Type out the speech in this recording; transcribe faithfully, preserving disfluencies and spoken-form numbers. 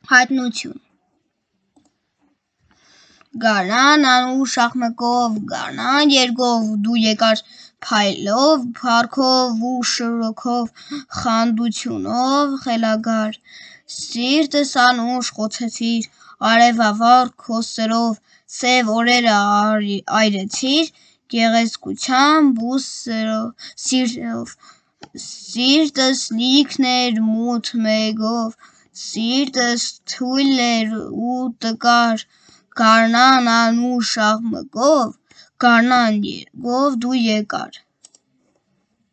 Հայտնություն Գարնան անուշ աղմկով, գարնան երգով, դու եկար փայլով, փառքով ու շրոքով, խանդությունով խելագար, սիրտս անուշ խոցեցիր, արևավառ քո սրով, սև օրերը այրեցիր, գեղեցկությամբ ու սիրով, սիրտս լիքն էր մութ մեգով, սիրտս թույլ էր ու տկար, Գարնան անուշ աղմկով, գարնան երգով դու եկար